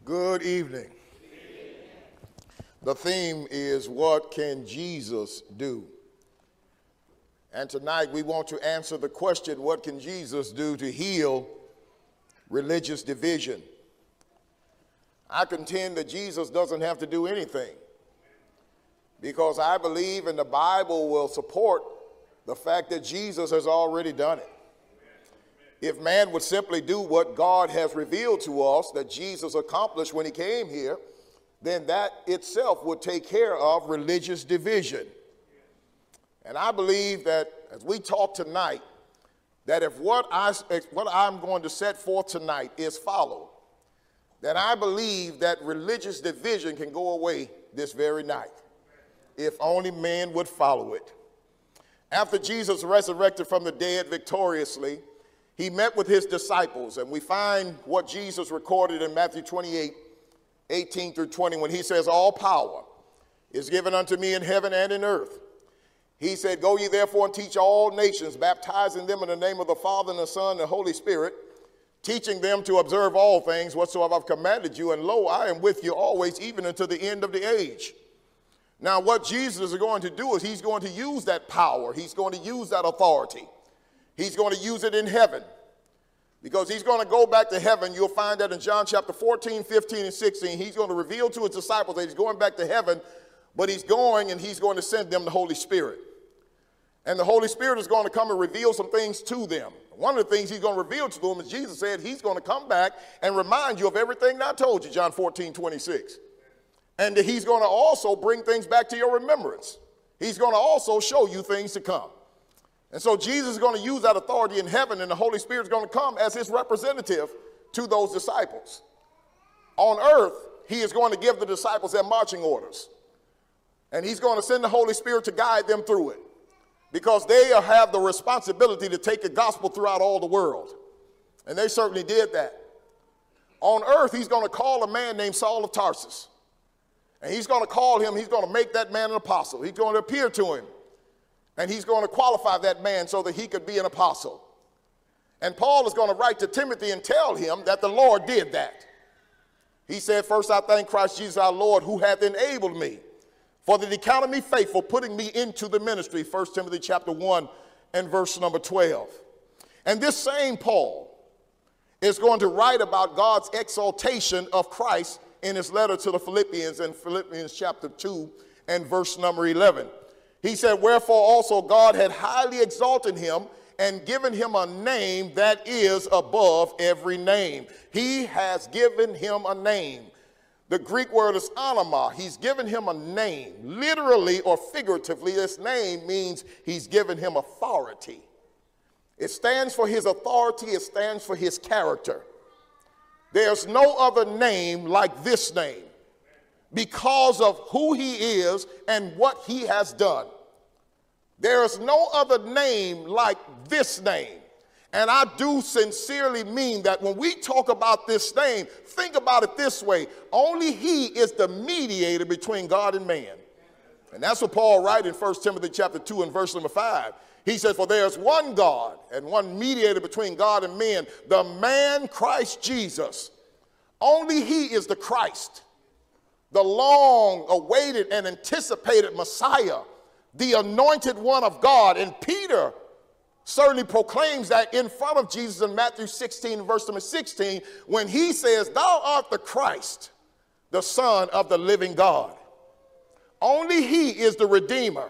Good evening. The theme is, what can Jesus do? And tonight we want to answer the question, what can Jesus do to heal religious division? I contend that Jesus doesn't have to do anything, because I believe and the Bible will support the fact that Jesus has already done it. If man would simply do what God has revealed to us that Jesus accomplished when he came here, then that itself would take care of religious division. And I believe that as we talk tonight, that if what I'm going to set forth tonight is followed, then I believe that religious division can go away this very night, if only men would follow it. After Jesus resurrected from the dead victoriously, he met with his disciples, and we find what Jesus recorded in Matthew 28, 18 through 20, when he says, all power is given unto me in heaven and in earth. He said, go ye therefore and teach all nations, baptizing them in the name of the Father and the Son and the Holy Spirit, teaching them to observe all things whatsoever I've commanded you, and lo, I am with you always, even unto the end of the age. Now, what Jesus is going to do is he's going to use that power. He's going to use that authority. He's going to use it in heaven, because he's going to go back to heaven. You'll find that in John chapter 14, 15, and 16. He's going to reveal to his disciples that he's going back to heaven, but he's going and he's going to send them the Holy Spirit. And the Holy Spirit is going to come and reveal some things to them. One of the things he's going to reveal to them is Jesus said he's going to come back and remind you of everything that I told you, John 14, 26. And that he's going to also bring things back to your remembrance. He's going to also show you things to come. And so Jesus is going to use that authority in heaven, and the Holy Spirit is going to come as his representative to those disciples. On earth, he is going to give the disciples their marching orders. And he's going to send the Holy Spirit to guide them through it, because they have the responsibility to take the gospel throughout all the world. And they certainly did that. On earth, he's going to call a man named Saul of Tarsus. And he's going to call him, he's going to make that man an apostle. He's going to appear to him. And he's going to qualify that man so that he could be an apostle. And Paul is going to write to Timothy and tell him that the Lord did that. He said, first I thank Christ Jesus our Lord, who hath enabled me, for that he counted me faithful, putting me into the ministry. 1 Timothy chapter 1 and verse number 12. And this same Paul is going to write about God's exaltation of Christ in his letter to the Philippians in Philippians chapter 2 and verse number 11. He said, wherefore also God had highly exalted him and given him a name that is above every name. He has given him a name. The Greek word is anoma. He's given him a name. Literally or figuratively, this name means he's given him authority. It stands for his authority. It stands for his character. There's no other name like this name, because of who he is and what he has done. There is no other name like this name. And I do sincerely mean that when we talk about this name, think about it this way. Only he is the mediator between God and man. And that's what Paul writes in 1 Timothy chapter 2 and verse number 5. He says, for there is one God and one mediator between God and men, the man Christ Jesus. Only he is the Christ, the long-awaited and anticipated Messiah, the anointed one of God. And Peter certainly proclaims that in front of Jesus in Matthew 16, verse number 16, when he says, thou art the Christ, the Son of the living God. Only he is the Redeemer.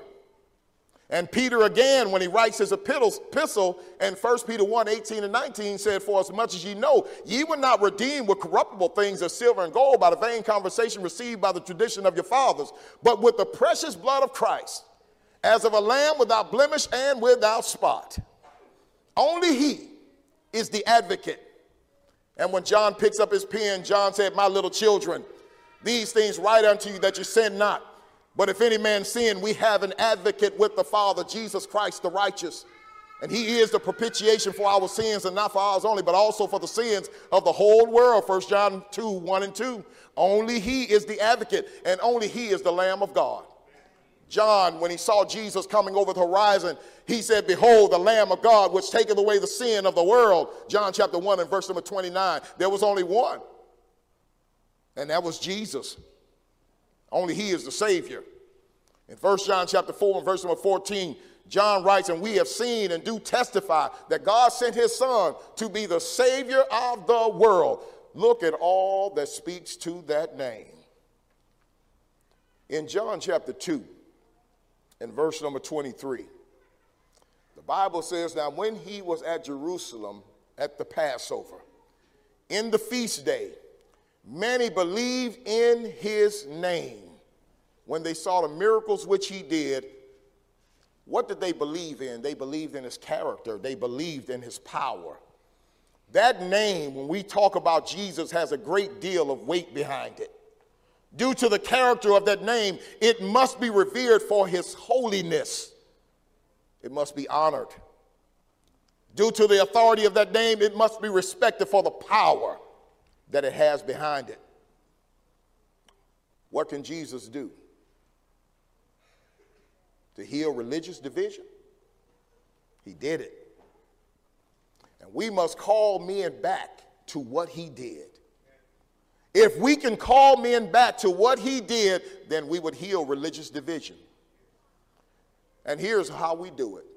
And Peter again, when he writes his epistle in 1 Peter 1, 18 and 19, said, for as much as ye know, ye were not redeemed with corruptible things as silver and gold by the vain conversation received by the tradition of your fathers, but with the precious blood of Christ, as of a lamb without blemish and without spot. Only he is the advocate. And when John picks up his pen, John said, my little children, these things write unto you that you sin not. But if any man sin, we have an advocate with the Father, Jesus Christ the righteous. And he is the propitiation for our sins, and not for ours only, but also for the sins of the whole world. 1 John 2, 1 and 2. Only he is the advocate, and only he is the Lamb of God. John, when he saw Jesus coming over the horizon, he said, behold, the Lamb of God, which taketh away the sin of the world. John chapter 1 and verse number 29. There was only one. and that was Jesus. Only he is the Savior. In 1 John chapter 4 and verse number 14, John writes, and we have seen and do testify that God sent his Son to be the Savior of the world. Look at all that speaks to that name. In John chapter 2 and verse number 23, the Bible says, now when he was at Jerusalem at the Passover, in the feast day, many believed in his name. When they saw the miracles which he did, what did they believe in? They believed in his character. They believed in his power. That name, when we talk about Jesus, has a great deal of weight behind it. Due to the character of that name, it must be revered for his holiness. It must be honored. Due to the authority of that name, it must be respected for the power that it has behind it. What can Jesus do? To heal religious division? He did it. And we must call men back to what he did. If we can call men back to what he did, then we would heal religious division. And here's how we do it.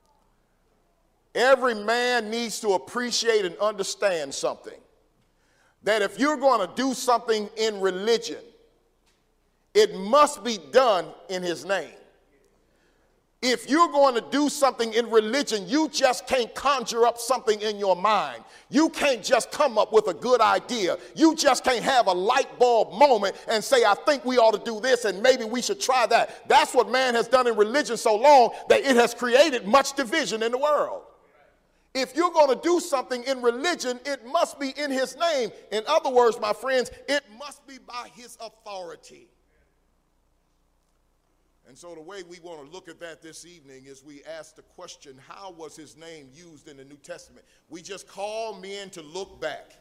Every man needs to appreciate and understand something. That if you're going to do something in religion, it must be done in his name. If you're going to do something in religion, you just can't conjure up something in your mind. You can't just come up with a good idea. You just can't have a light bulb moment and say, I think we ought to do this and maybe we should try that. That's what man has done in religion so long that it has created much division in the world. If you're going to do something in religion, it must be in his name. In other words, my friends, it must be by his authority. And so the way we want to look at that this evening is we ask the question, how was his name used in the New Testament? We just call men to look back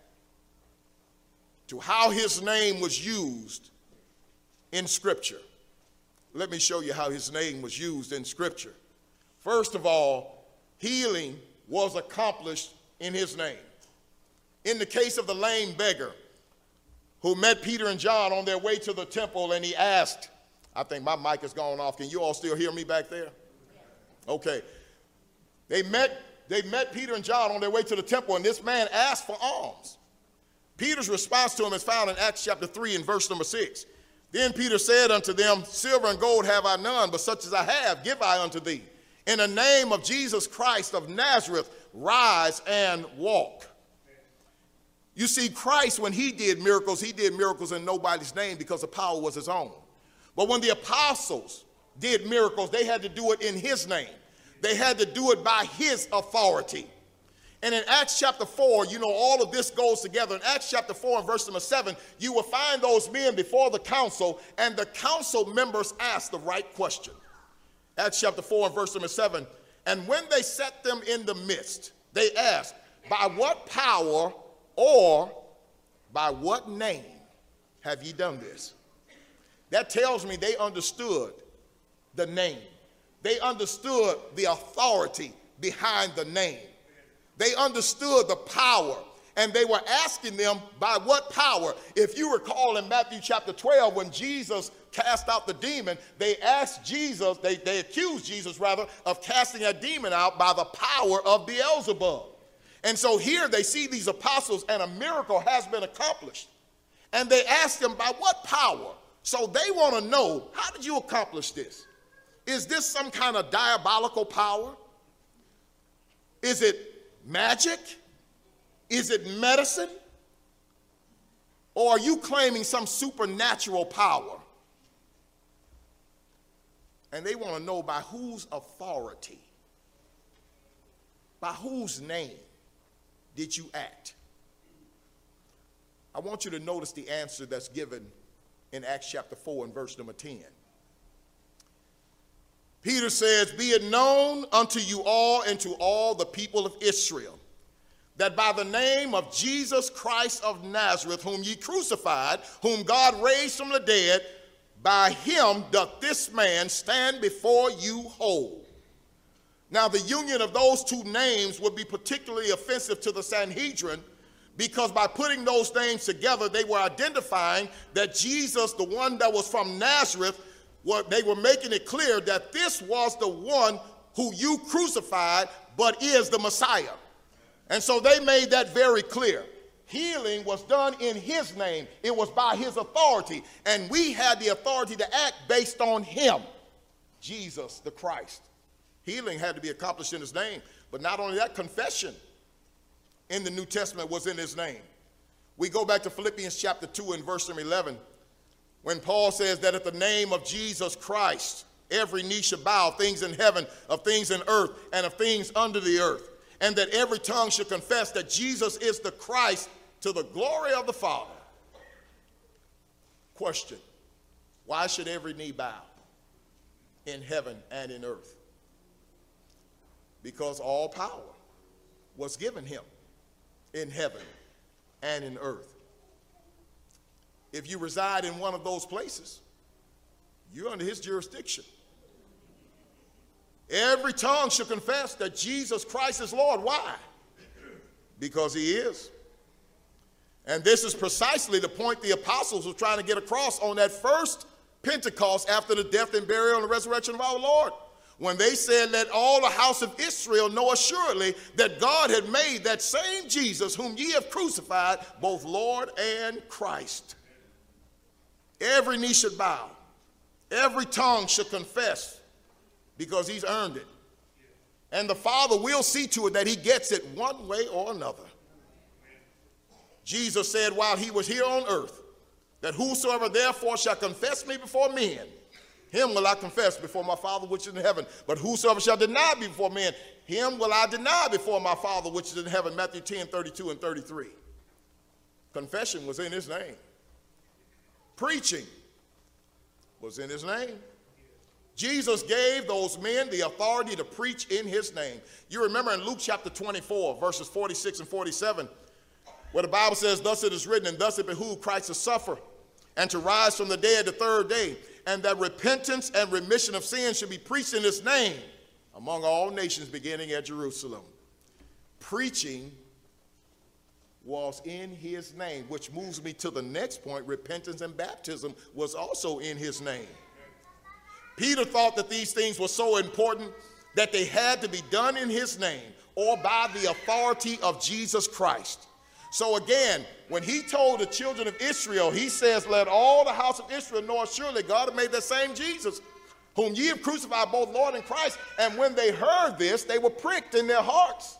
to how his name was used in Scripture. Let me show you how his name was used in Scripture. First of all, healing was accomplished in his name. In the case of the lame beggar who met Peter and John on their way to the temple, and he asked, I think my mic has gone off. Can you all still hear me back there? Okay. They met Peter and John on their way to the temple, and this man asked for alms. Peter's response to him is found in Acts chapter 3 and verse number 6. Then Peter said unto them, silver and gold have I none, but such as I have give I unto thee. In the name of Jesus Christ of Nazareth, rise and walk. You see, Christ, when he did miracles in nobody's name because the power was his own. But when the apostles did miracles, they had to do it in his name. They had to do it by his authority. And in Acts chapter 4, you know, all of this goes together. In Acts chapter 4 and verse number 7, you will find those men before the council, and the council members asked the right question. Acts chapter 4 and verse number 7, and when they set them in the midst, they asked, by what power or by what name have ye done this? That tells me they understood the name. They understood the authority behind the name. They understood the power, and they were asking them by what power. If you recall in Matthew chapter 12, when Jesus cast out the demon, they asked Jesus, they accused Jesus rather, of casting a demon out by the power of Beelzebub. And so here they see these apostles, and a miracle has been accomplished. And they ask them, by what power? So they want to know, how did you accomplish this? Is this some kind of diabolical power? Is it magic? Is it medicine? Or are you claiming some supernatural power? And they want to know by whose authority, by whose name did you act? I want you to notice the answer that's given in Acts chapter 4 and verse number 10. Peter says, be it known unto you all and to all the people of Israel, that by the name of Jesus Christ of Nazareth, whom ye crucified, whom God raised from the dead, by him doth this man stand before you whole. Now the union of those two names would be particularly offensive to the Sanhedrin, because by putting those things together, they were identifying that Jesus, the one that was from Nazareth, they were making it clear that this was the one who you crucified, but is the Messiah. And so they made that very clear. Healing was done in his name. It was by his authority. And we had the authority to act based on him, Jesus the Christ. Healing had to be accomplished in his name. But not only that, confession in the New Testament was in his name. We go back to Philippians chapter 2 and verse 11, when Paul says that at the name of Jesus Christ, every knee shall bow, things in heaven, of things in earth, and of things under the earth, and that every tongue should confess that Jesus is the Christ, to the glory of the Father. Question: why should every knee bow in heaven and in earth? Because all power was given him in heaven and in earth. If you reside in one of those places, you're under his jurisdiction. Every tongue shall confess that Jesus Christ is Lord. Why? Because he is. And this is precisely the point the apostles were trying to get across on that first Pentecost after the death and burial and the resurrection of our Lord, when they said, let all the house of Israel know assuredly that God had made that same Jesus whom ye have crucified both Lord and Christ. Every knee should bow. Every tongue should confess, because he's earned it. And the Father will see to it that he gets it one way or another. Jesus said while he was here on earth, that whosoever therefore shall confess me before men, him will I confess before my Father which is in heaven. But whosoever shall deny me before men, him will I deny before my Father which is in heaven. Matthew 10, 32 and 33. Confession was in his name. Preaching was in his name. Jesus gave those men the authority to preach in his name. You remember in Luke chapter 24, verses 46 and 47, where the Bible says, thus it is written, and thus it behooved Christ to suffer and to rise from the dead the third day, and that repentance and remission of sins should be preached in his name among all nations, beginning at Jerusalem. Preaching was in his name, which moves me to the next point. Repentance and baptism was also in his name. Peter thought that these things were so important that they had to be done in his name or by the authority of Jesus Christ. So again, when he told the children of Israel, he says, let all the house of Israel know assuredly God had made that same Jesus, whom ye have crucified, both Lord and Christ. And when they heard this, they were pricked in their hearts.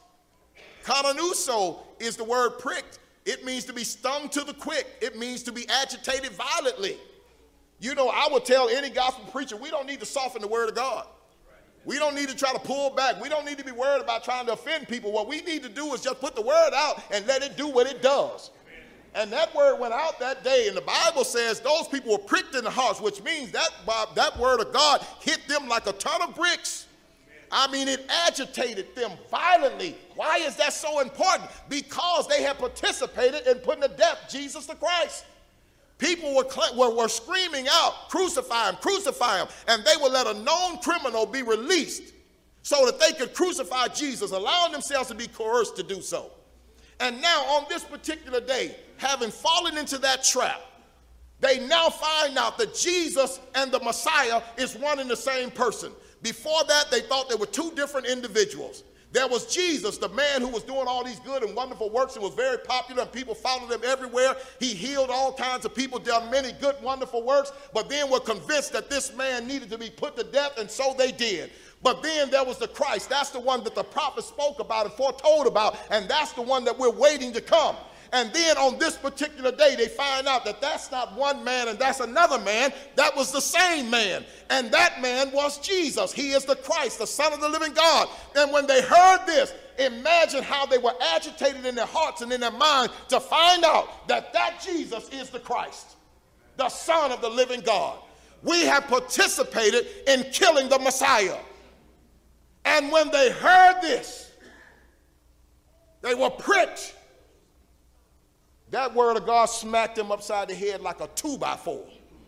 Katanuso is the word pricked. It means to be stung to the quick. It means to be agitated violently. You know, I would tell any gospel preacher, we don't need to soften the word of God. We don't need to try to pull back. We don't need to be worried about trying to offend people. What we need to do is just put the word out and let it do what it does. And that word went out that day, and the Bible says those people were pricked in the hearts, which means that word of God hit them like a ton of bricks. I mean, it agitated them violently. Why is that so important? Because they had participated in putting to death Jesus the Christ. People were screaming out, crucify him, crucify him. And they would let a known criminal be released so that they could crucify Jesus, allowing themselves to be coerced to do so. And now on this particular day, having fallen into that trap, they now find out that Jesus and the Messiah is one and the same person. Before that, they thought they were two different individuals. There was Jesus, the man who was doing all these good and wonderful works and was very popular, and people followed him everywhere. He healed all kinds of people, done many good, wonderful works, but then were convinced that this man needed to be put to death, and so they did. But then there was the Christ. That's the one that the prophet spoke about and foretold about, and that's the one that we're waiting to come. And then on this particular day, they find out that that's not one man and that's another man. That was the same man. And that man was Jesus. He is the Christ, the Son of the living God. And when they heard this, imagine how they were agitated in their hearts and in their minds to find out that that Jesus is the Christ, the Son of the living God. We have participated in killing the Messiah. And when they heard this, they were pricked. That word of God smacked them upside the head like a 2x4.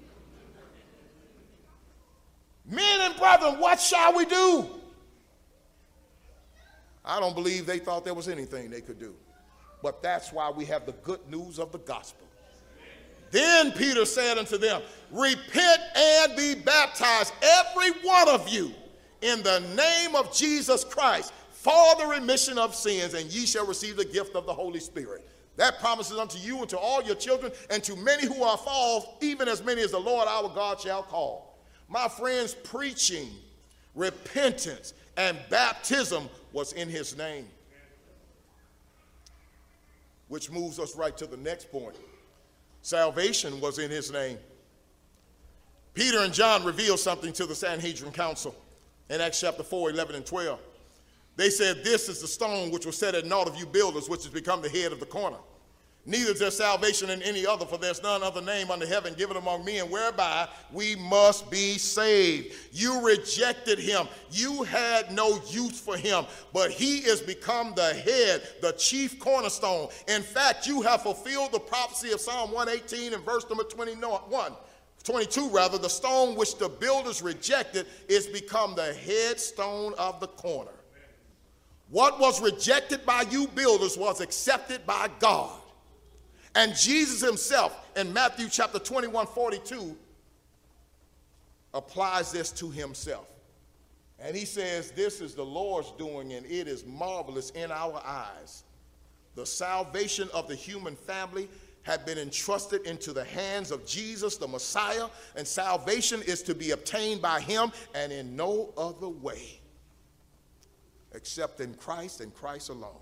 Men and brethren, what shall we do? I don't believe they thought there was anything they could do. but that's why we have the good news of the gospel. Then Peter said unto them, repent and be baptized, every one of you, in the name of Jesus Christ, for the remission of sins, and ye shall receive the gift of the Holy Spirit. That promises unto you and to all your children, and to many who are false, even as many as the Lord our God shall call. My friends, preaching, repentance, and baptism was in his name. Which moves us right to the next point. Salvation was in his name. Peter and John revealed something to the Sanhedrin council in Acts chapter 4, 11 and 12. They said, this is the stone which was set at naught of you builders, which has become the head of the corner. Neither is there salvation in any other, for there's none other name under heaven given among men whereby we must be saved. You rejected him. You had no use for him, but he is become the head, the chief cornerstone. In fact, you have fulfilled the prophecy of Psalm 118 and verse number 22, the stone which the builders rejected is become the headstone of the corner. What was rejected by you builders was accepted by God. And Jesus himself in Matthew chapter 21, 42 applies this to himself. And he says, this is the Lord's doing, and it is marvelous in our eyes. The salvation of the human family had been entrusted into the hands of Jesus, the Messiah, and salvation is to be obtained by him and in no other way except in Christ and Christ alone.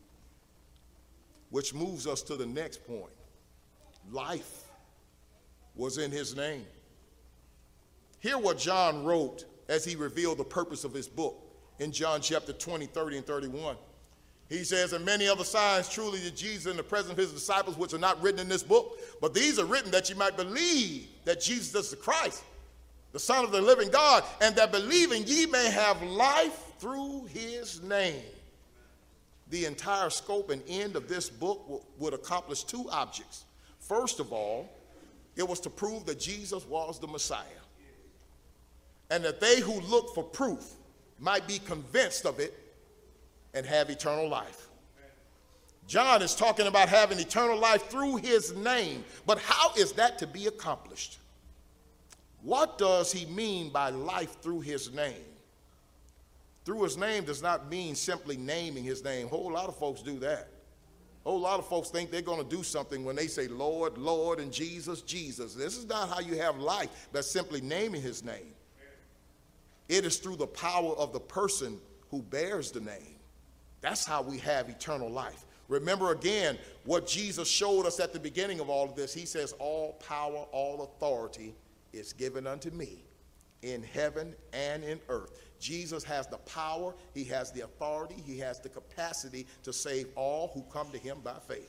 Which moves us to the next point. Life was in his name. Hear what John wrote as he revealed the purpose of his book in John chapter 20, 30, and 31. He says, and many other signs truly did Jesus in the presence of his disciples, which are not written in this book, but these are written that you might believe that Jesus is the Christ, the Son of the living God, and that believing ye may have life through his name. The entire scope and end of this book would accomplish two objects. First of all, it was to prove that Jesus was the Messiah, and that they who look for proof might be convinced of it and have eternal life. John is talking about having eternal life through his name, but how is that to be accomplished? What does he mean by life through his name? Through his name does not mean simply naming his name. A whole lot of folks do that. A whole lot of folks think they're going to do something when they say Lord, Lord, and Jesus, Jesus. This is not how you have life. That's simply naming his name. It is through the power of the person who bears the name. That's how we have eternal life. Remember again what Jesus showed us at the beginning of all of this. He says, all power, all authority is given unto me in heaven and in earth. Jesus has the power, he has the authority, he has the capacity to save all who come to him by faith.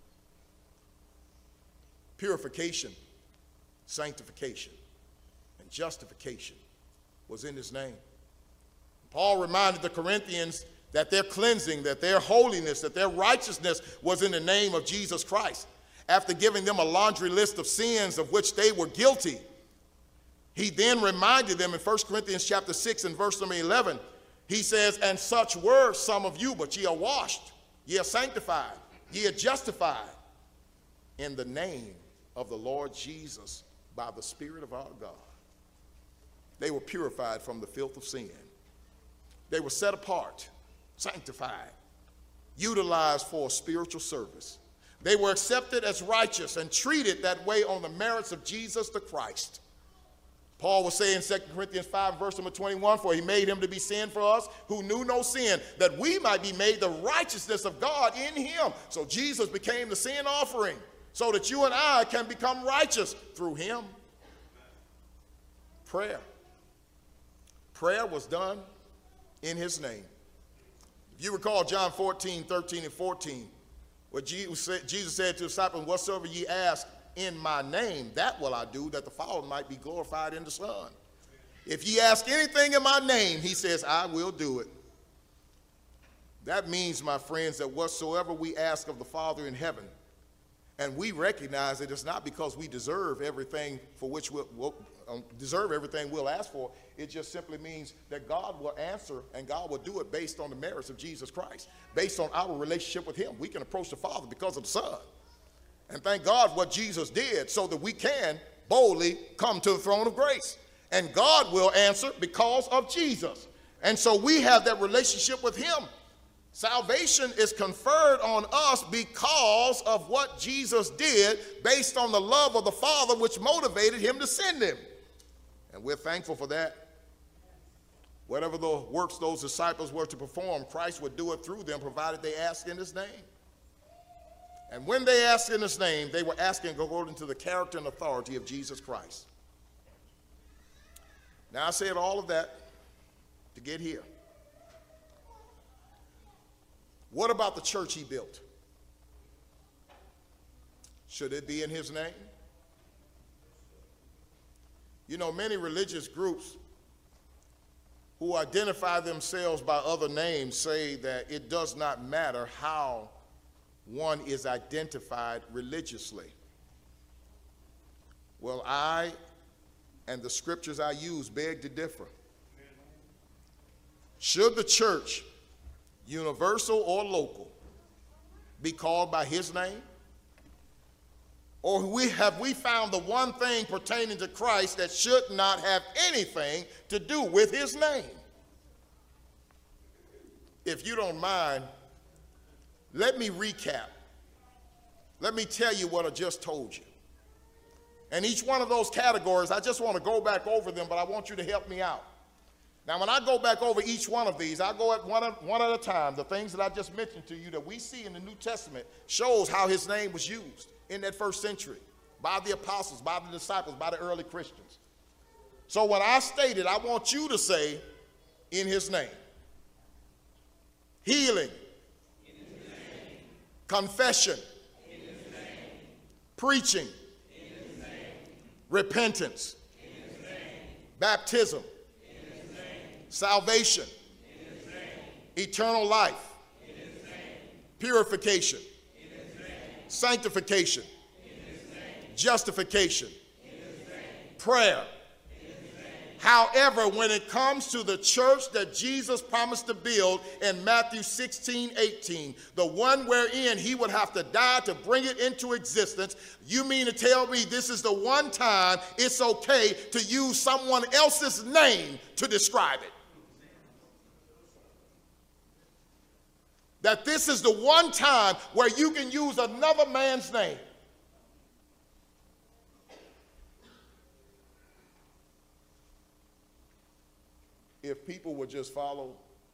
Purification, sanctification, and justification was in his name. Paul reminded the Corinthians that their cleansing, that their holiness, that their righteousness was in the name of Jesus Christ. After giving them a laundry list of sins of which they were guilty, he then reminded them in 1 Corinthians chapter 6 and verse number 11, he says, and such were some of you, but ye are washed, ye are sanctified, ye are justified in the name of the Lord Jesus by the Spirit of our God. They were purified from the filth of sin. They were set apart, sanctified, utilized for spiritual service. They were accepted as righteous and treated that way on the merits of Jesus the Christ. Paul was saying in 2 Corinthians 5, verse number 21, for he made him to be sin for us who knew no sin, that we might be made the righteousness of God in him. So Jesus became the sin offering so that you and I can become righteous through him. Prayer. Prayer was done in his name. If you recall John 14, 13, and 14, where Jesus said to the disciples, whatsoever ye ask in my name, that will I do, that the Father might be glorified in the Son. If ye ask anything in my name, he says, I will do it. That means, my friends, that whatsoever we ask of the Father in heaven, And we recognize that it's not because we deserve everything for which we'll deserve everything we'll ask for. It just simply means that God will answer, and God will do it based on the merits of Jesus Christ, based on our relationship with him. We can approach the Father because of the Son. And thank God what Jesus did so that we can boldly come to the throne of grace. And God will answer because of Jesus. And so we have that relationship with him. Salvation is conferred on us because of what Jesus did, based on the love of the Father, which motivated him to send him. And we're thankful for that. Whatever the works those disciples were to perform, Christ would do it through them, provided they asked in his name. And when they asked in his name, they were asking according to the character and authority of Jesus Christ. Now, I said all of that to get here. What about the church he built? Should it be in his name? You know, many religious groups who identify themselves by other names say that it does not matter how one is identified religiously. Well, I and the scriptures I use beg to differ. Should the church, universal or local, be called by his name? Or have we found the one thing pertaining to Christ that should not have anything to do with his name? If you don't mind, let me recap. Let me tell you what I just told you. And each one of those categories, I just want to go back over them, but I want you to help me out. Now, when I go back over each one of these, I go at one at a time. The things that I just mentioned to you that we see in the New Testament shows how his name was used in that first century by the apostles, by the disciples, by the early Christians. So when I stated, I want you to say, in his name. Healing. In his name. Confession. In his name. Preaching. In his name. Repentance. In his name. Baptism. Salvation, in his name. Eternal life, in his name. Purification, in his name. Sanctification, in his name. Justification, in his name. Prayer. In his name. However, when it comes to the church that Jesus promised to build in Matthew 16:18, the one wherein he would have to die to bring it into existence, you mean to tell me this is the one time it's okay to use someone else's name to describe it? That this is the one time where you can use another man's name. If people would just follow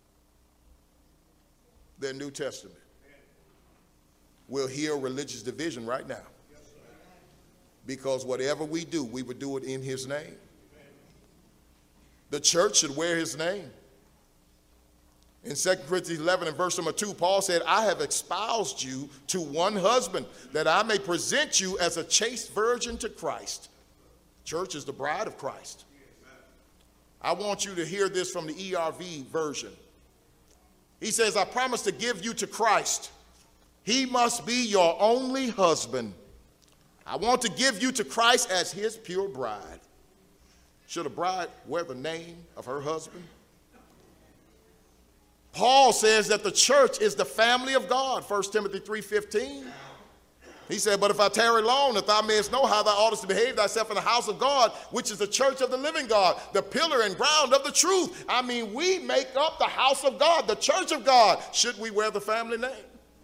their New Testament, we'll heal religious division right now. Because whatever we do, we would do it in his name. The church should wear his name. In 2 Corinthians 11 and verse number 2, Paul said, I have espoused you to one husband, that I may present you as a chaste virgin to Christ. Church is the bride of Christ. I want you to hear this from the ERV version. He says, I promise to give you to Christ. He must be your only husband. I want to give you to Christ as his pure bride. Should a bride wear the name of her husband? Paul says that the church is the family of God, 1 Timothy 3:15. He said, but if I tarry long, that thou mayest know how thou oughtest to behave thyself in the house of God, which is the church of the living God, the pillar and ground of the truth. I mean, we make up the house of God, the church of God. Should we wear the family name?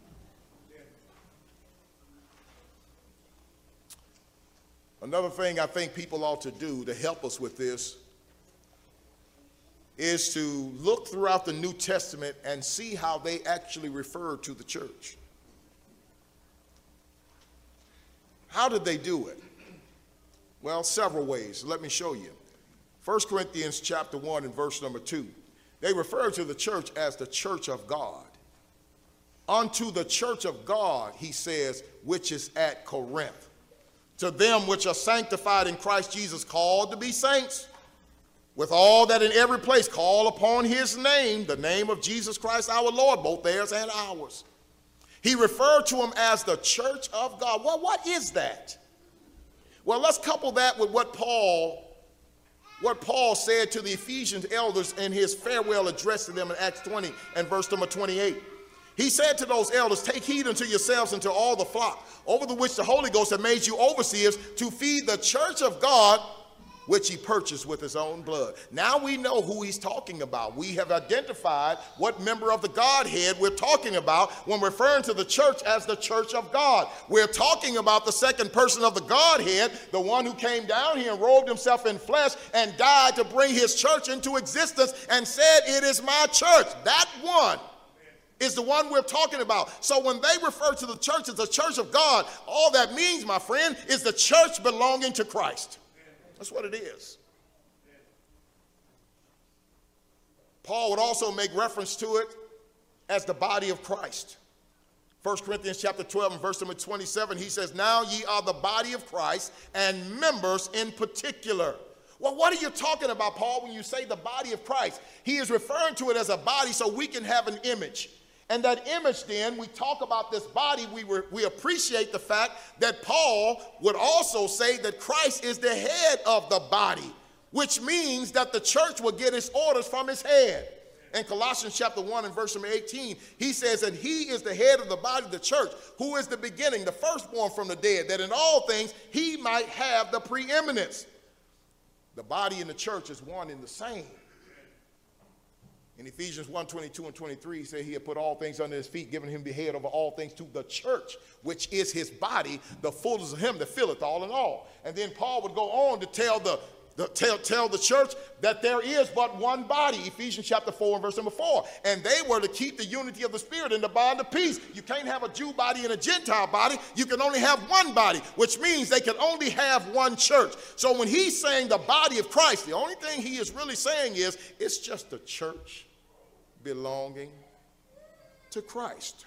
Another thing I think people ought to do to help us with this is to look throughout the New Testament and see how they actually refer to the church. How did they do it? Well, several ways. Let me show you. 1 Corinthians chapter 1 and verse number 2. They refer to the church as the church of God. Unto the church of God, he says, which is at Corinth. To them which are sanctified in Christ Jesus, called to be saints, with all that in every place call upon his name, the name of Jesus Christ our Lord, both theirs and ours. He referred to them as the church of God. Well, what is that? Well, let's couple that with what Paul said to the Ephesian elders in his farewell address to them in Acts 20 and verse number 28. He said to those elders, take heed unto yourselves and to all the flock, over the which the Holy Ghost hath made you overseers, to feed the church of God, which he purchased with his own blood. Now we know who he's talking about. We have identified what member of the Godhead we're talking about when referring to the church as the church of God. We're talking about the second person of the Godhead, the one who came down here and robed himself in flesh and died to bring his church into existence and said, it is my church. That one is the one we're talking about. So when they refer to the church as the church of God, all that means, my friend, is the church belonging to Christ. That's what it is. Paul would also make reference to it as the body of Christ. 1 Corinthians chapter 12 and verse number 27, he says, now ye are the body of Christ and members in particular. Well, what are you talking about, Paul, when you say the body of Christ? He is referring to it as a body so we can have an image. And that image, then, we talk about this body, we appreciate the fact that Paul would also say that Christ is the head of the body, which means that the church will get its orders from his head. In Colossians chapter 1 and verse number 18, he says that he is the head of the body of the church, who is the beginning, the firstborn from the dead, that in all things he might have the preeminence. The body and the church is one and the same. In Ephesians 1, 22 and 23, he said he had put all things under his feet, giving him the head over all things to the church, which is his body, the fullness of him that filleth all in all. And then Paul would go on to tell the church that there is but one body, Ephesians chapter 4 and verse number 4. And they were to keep the unity of the Spirit in the bond of peace. You can't have a Jew body and a Gentile body. You can only have one body, which means they can only have one church. So when he's saying the body of Christ, the only thing he is really saying is it's just a church belonging to Christ.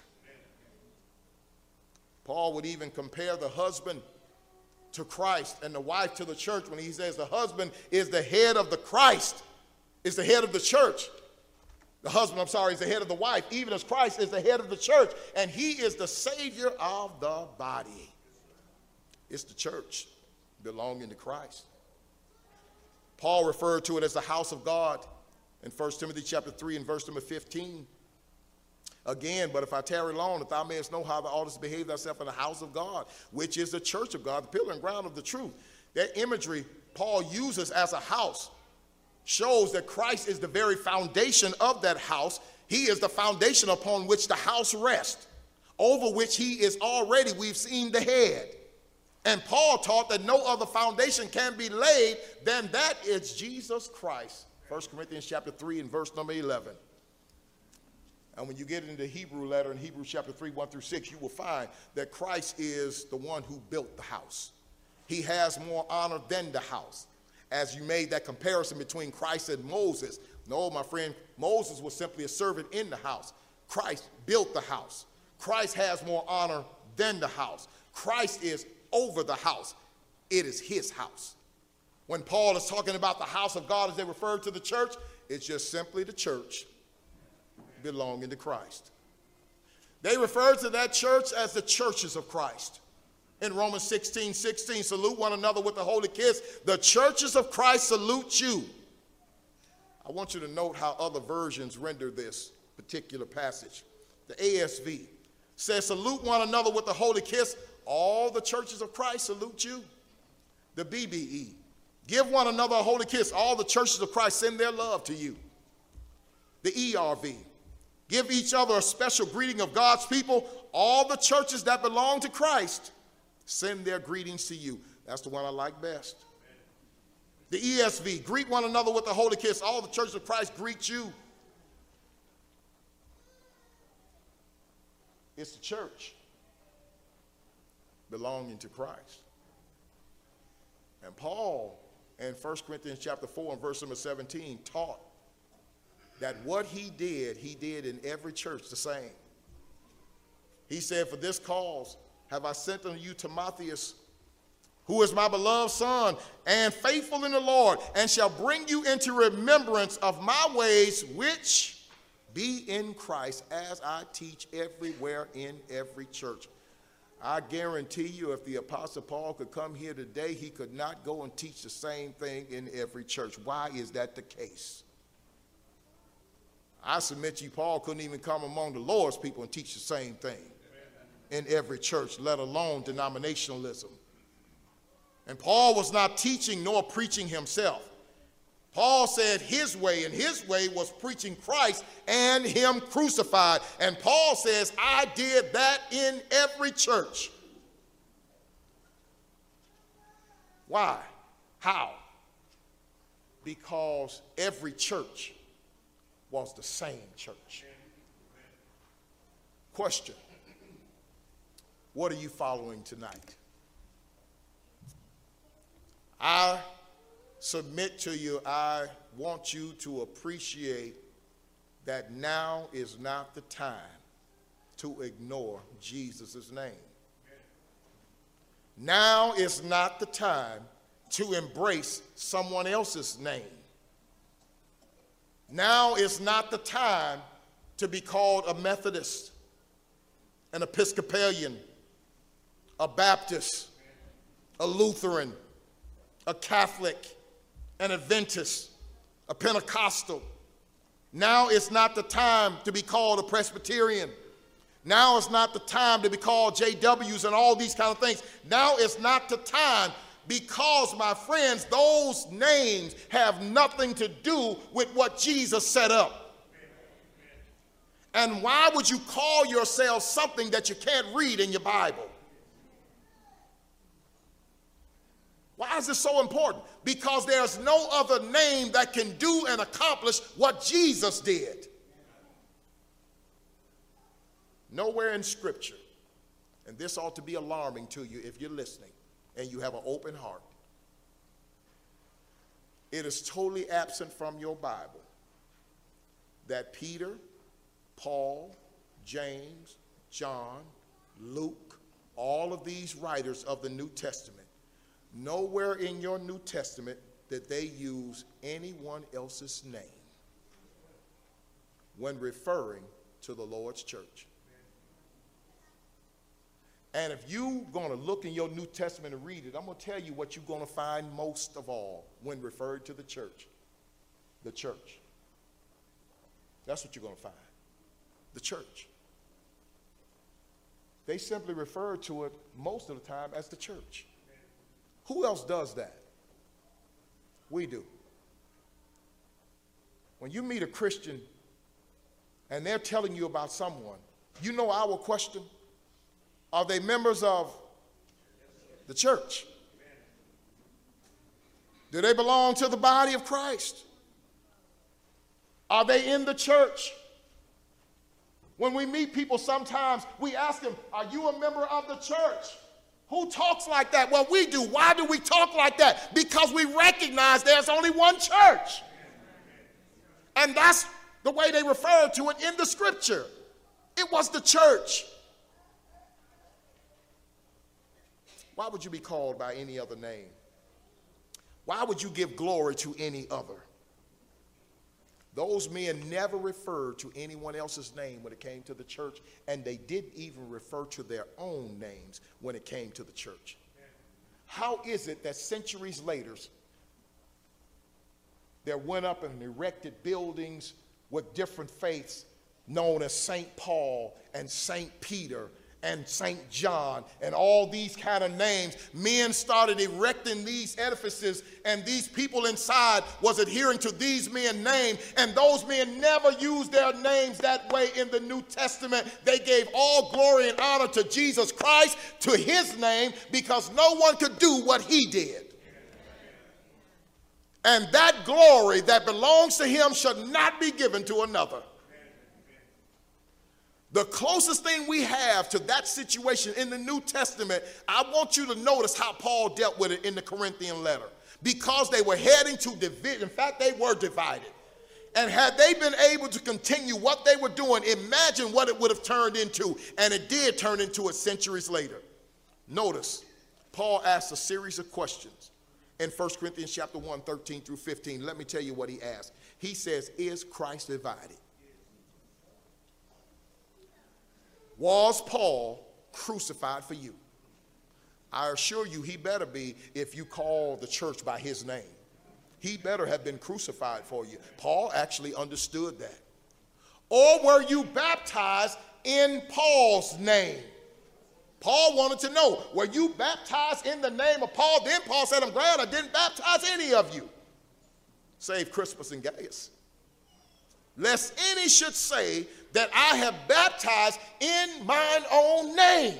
Paul would even compare the husband to Christ and the wife to the church when he says the husband is the head of the Christ, is the head of the church. The husband, is the head of the wife, even as Christ is the head of the church, and he is the Savior of the body. It's the church belonging to Christ. Paul referred to it as the house of God in 1 Timothy chapter 3 and verse number 15. Again, but if I tarry long, that thou mayest know how thou oughtest to behave thyself in the house of God, which is the church of God, the pillar and ground of the truth. That imagery Paul uses as a house shows that Christ is the very foundation of that house. He is the foundation upon which the house rests, over which he is already, we've seen, the head. And Paul taught that no other foundation can be laid than that is Jesus Christ. 1 Corinthians chapter 3 and verse number 11. And when you get into the Hebrew letter in Hebrews chapter 3, 1 through 6, you will find that Christ is the one who built the house. He has more honor than the house. As you made that comparison between Christ and Moses. No, my friend, Moses was simply a servant in the house. Christ built the house. Christ has more honor than the house. Christ is over the house. It is his house. When Paul is talking about the house of God as they refer to the church, it's just simply the church belonging to Christ. They refer to that church as the churches of Christ. In Romans 16:16, salute one another with a holy kiss. The churches of Christ salute you. I want you to note how other versions render this particular passage. The ASV says, salute one another with a holy kiss. All the churches of Christ salute you. The BBE, give one another a holy kiss. All the churches of Christ send their love to you. The ERV, give each other a special greeting of God's people. All the churches that belong to Christ send their greetings to you. That's the one I like best. The ESV, greet one another with a holy kiss. All the churches of Christ greet you. It's the church belonging to Christ. And Paul, in 1 Corinthians chapter 4 and verse number 17, taught that what he did in every church the same. He said, for this cause have I sent unto you Timotheus, who is my beloved son, and faithful in the Lord, and shall bring you into remembrance of my ways, which Be in Christ as I teach everywhere in every church. I guarantee you if the Apostle Paul could come here today, he could not go and teach the same thing in every church. Why is that the case? I submit to you, Paul couldn't even come among the Lord's people and teach the same thing in every church, let alone denominationalism. And Paul was not teaching nor preaching himself. Paul said his way, and his way was preaching Christ and him crucified. And Paul says, I did that in every church. Why? How? Because every church was the same church. Question: what are you following tonight? I submit to you, I want you to appreciate that now is not the time to ignore Jesus' name. Now is not the time to embrace someone else's name. Now is not the time to be called a Methodist, an Episcopalian, a Baptist, a Lutheran, a Catholic, an Adventist, a Pentecostal. Now is not the time to be called a Presbyterian. Now is not the time to be called JWs and all these kind of things. Now is not the time, because, my friends, those names have nothing to do with what Jesus set up. And why would you call yourself something that you can't read in your Bible? Why is this so important? Because there's no other name that can do and accomplish what Jesus did. Nowhere in Scripture, and this ought to be alarming to you if you're listening and you have an open heart, it is totally absent from your Bible that Peter, Paul, James, John, Luke, all of these writers of the New Testament, nowhere in your New Testament that they use anyone else's name when referring to the Lord's church. And if you're going to look in your New Testament and read it, I'm going to tell you what you're going to find most of all when referred to the church. The church. That's what you're going to find. The church. They simply refer to it most of the time as the church. Who else does that? We do. When you meet a Christian and they're telling you about someone, you know our question: are they members of the church? Do they belong to the body of Christ? Are they in the church? When we meet people, sometimes we ask them, are you a member of the church? Who talks like that? Well, we do. Why do we talk like that? Because we recognize there's only one church. And that's the way they refer to it in the Scripture. It was the church. Why would you be called by any other name? Why would you give glory to any other? Those men never referred to anyone else's name when it came to the church, and they didn't even refer to their own names when it came to the church. How is it that centuries later, there went up and erected buildings with different faiths known as St. Paul and St. Peter and St. John and all these kind of names? Men started erecting these edifices, and these people inside was adhering to these men's names, and those men never used their names that way in the New Testament. They gave all glory and honor to Jesus Christ, to his name, because no one could do what he did. And that glory that belongs to him should not be given to another. The closest thing we have to that situation in the New Testament, I want you to notice how Paul dealt with it in the Corinthian letter. Because they were heading to division. In fact, they were divided. And had they been able to continue what they were doing, imagine what it would have turned into. And it did turn into it centuries later. Notice, Paul asked a series of questions in 1 Corinthians chapter 1, 13 through 15. Let me tell you what he asked. He says, is Christ divided? Was Paul crucified for you? I assure you he better be if you call the church by his name. He better have been crucified for you. Paul actually understood that. Or were you baptized in Paul's name? Paul wanted to know, were you baptized in the name of Paul? Then Paul said, I'm glad I didn't baptize any of you, save Crispus and Gaius, lest any should say that I have baptized in mine own name.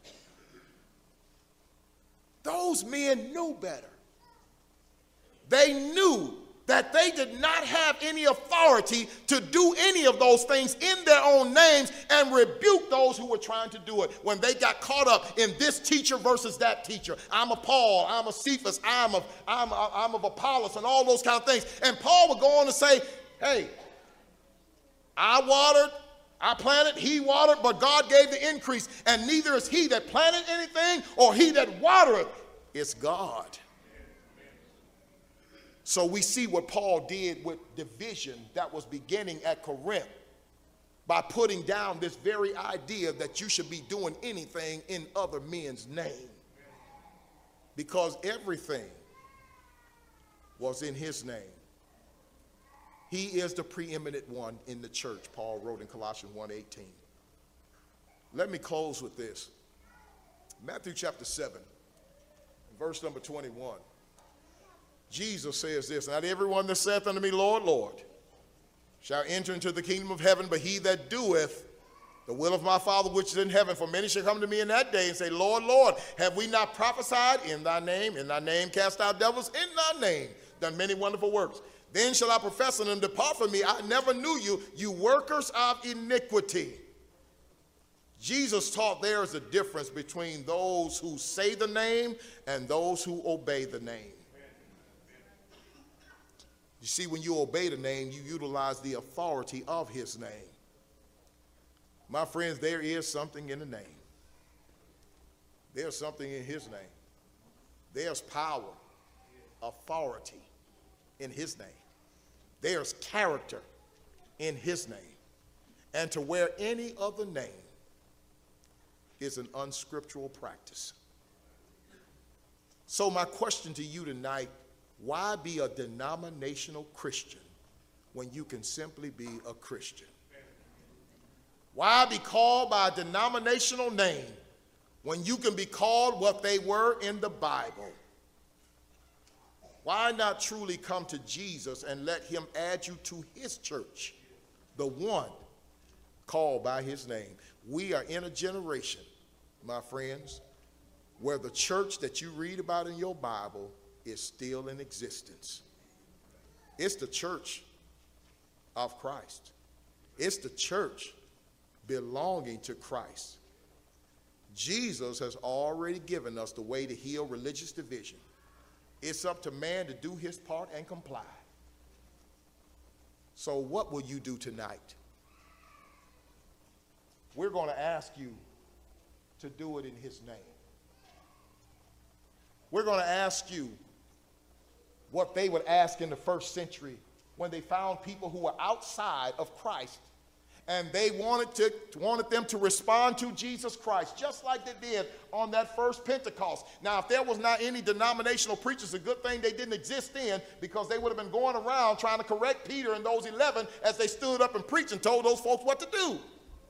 Those men knew better. They knew that they did not have any authority to do any of those things in their own names, and rebuke those who were trying to do it when they got caught up in this teacher versus that teacher. I'm of Paul, I'm of Cephas, I'm of Apollos, and all those kind of things. And Paul would go on to say, hey, I watered, I planted, he watered, but God gave the increase. And neither is he that planted anything or he that watered, it's God. So we see what Paul did with division that was beginning at Corinth by putting down this very idea that you should be doing anything in other men's name, because everything was in his name. He is the preeminent one in the church, Paul wrote in Colossians 1:18. Let me close with this. Matthew chapter 7, verse number 21. Jesus says this, not everyone that saith unto me, Lord, Lord, shall enter into the kingdom of heaven, but he that doeth the will of my Father which is in heaven. For many shall come to me in that day and say, Lord, Lord, have we not prophesied in thy name cast out devils, in thy name done many wonderful works? Then shall I profess unto them, depart from me, I never knew you, you workers of iniquity. Jesus taught there is a difference between those who say the name and those who obey the name. You see, when you obey the name, you utilize the authority of his name. My friends, there is something in the name. There's something in his name. There's power, authority in his name. There's character in his name. And to wear any other name is an unscriptural practice. So my question to you tonight, why be a denominational Christian when you can simply be a Christian? Why be called by a denominational name when you can be called what they were in the Bible? Why not truly come to Jesus and let him add you to his church, the one called by his name? We are in a generation, my friends, where the church that you read about in your Bible is still in existence. It's the church of Christ. It's the church belonging to Christ. Jesus has already given us the way to heal religious division. It's up to man to do his part and comply. So what will you do tonight? We're going to ask you to do it in his name. We're going to ask you what they would ask in the first century when they found people who were outside of Christ and they wanted them to respond to Jesus Christ, just like they did on that first Pentecost. Now, if there was not any denominational preachers, a good thing they didn't exist then, because they would have been going around trying to correct Peter and those 11 as they stood up and preached and told those folks what to do.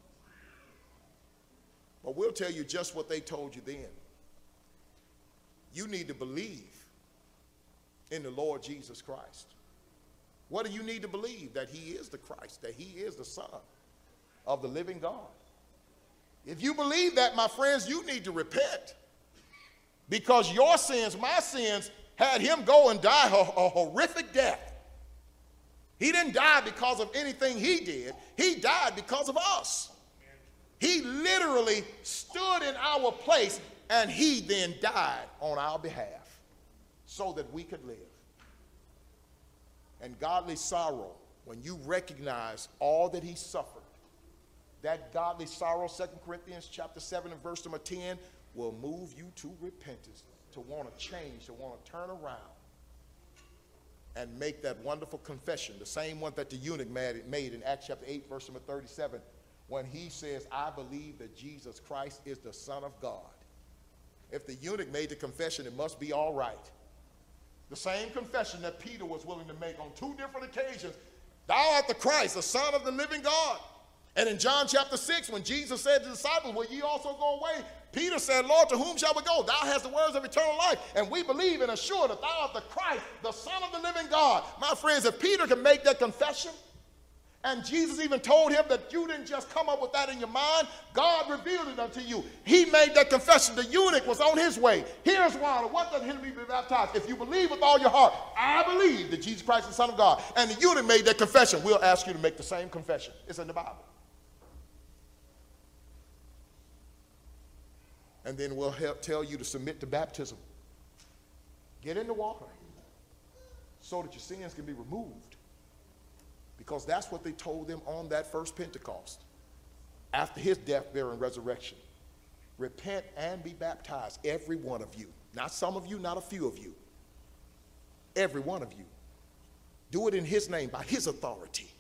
But we'll tell you just what they told you then. You need to believe in the Lord Jesus Christ. What do you need to believe? That he is the Christ, that he is the Son of the living God. If you believe that, my friends, you need to repent, because your sins, my sins, had him go and die a horrific death. He didn't die because of anything he did. He died because of us. He literally stood in our place, and he then died on our behalf so that we could live. And godly sorrow, when you recognize all that he suffered, that godly sorrow, 2 Corinthians chapter 7 and verse number 10, will move you to repentance, to want to change, to want to turn around and make that wonderful confession, the same one that the eunuch made in Acts chapter 8, verse number 37, when he says, I believe that Jesus Christ is the Son of God. If the eunuch made the confession, it must be all right. The same confession that Peter was willing to make on 2 different occasions. Thou art the Christ, the Son of the living God. And in John chapter 6, when Jesus said to the disciples, will ye also go away? Peter said, Lord, to whom shall we go? Thou hast the words of eternal life. And we believe and assure that thou art the Christ, the Son of the living God. My friends, if Peter can make that confession, and Jesus even told him that you didn't just come up with that in your mind, God revealed it unto you. He made that confession. The eunuch was on his way. Here's water. What does him be baptized? If you believe with all your heart, I believe that Jesus Christ is the Son of God. And the eunuch made that confession. We'll ask you to make the same confession. It's in the Bible. And then we'll tell you to submit to baptism. Get in the water so that your sins can be removed. Because that's what they told them on that first Pentecost, after his death, burial, and resurrection. Repent and be baptized, every one of you. Not some of you, not a few of you. Every one of you. Do it in his name, by his authority.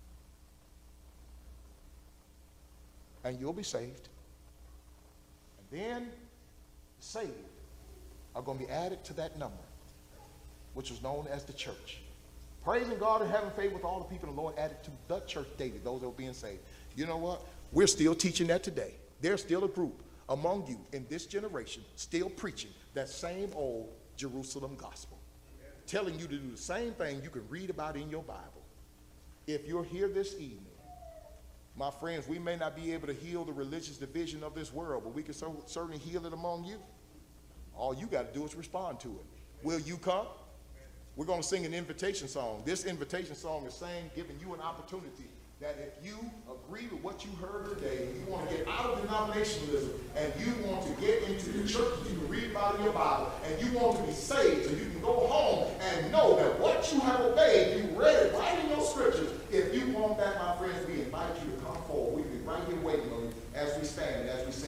And you'll be saved. And then the saved are going to be added to that number, which is known as the church. Praising God and having faith with all the people, the Lord added to the church daily, those that were being saved. You know what? We're still teaching that today. There's still a group among you in this generation still preaching that same old Jerusalem gospel, telling you to do the same thing you can read about in your Bible. If you're here this evening, my friends, we may not be able to heal the religious division of this world, but we can certainly heal it among you. All you got to do is respond to it. Will you come? We're going to sing an invitation song. This invitation song is saying, giving you an opportunity that if you agree with what you heard today, and you want to get out of denominationalism, and you want to get into the church that you can read about in your Bible, and you want to be saved so you can go home and know that what you have obeyed, you read it right in your scriptures. If you want that, my friends, we invite you to come forward. We'll be right here waiting on you as we stand, as we sing.